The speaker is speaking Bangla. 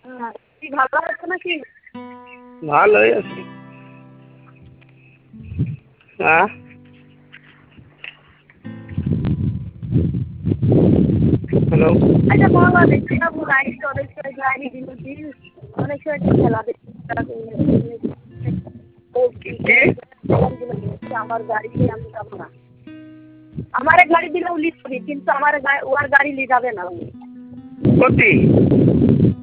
কি ভালো আছে নাকি? ভালোই আছি। হ্যাঁ, হ্যালো। আচ্ছা বলো, দেখছি না গাড়ি তো অনেক সময় গাড়ি দিন অনেক সময় খেলা দেখছি আমার গাড়ি নিয়ে আমি যাবো না। আমার গাড়ি দিলে লিড করি, কিন্তু আমার ওর গাড়ি নিয়ে যাবে না উনি। কতি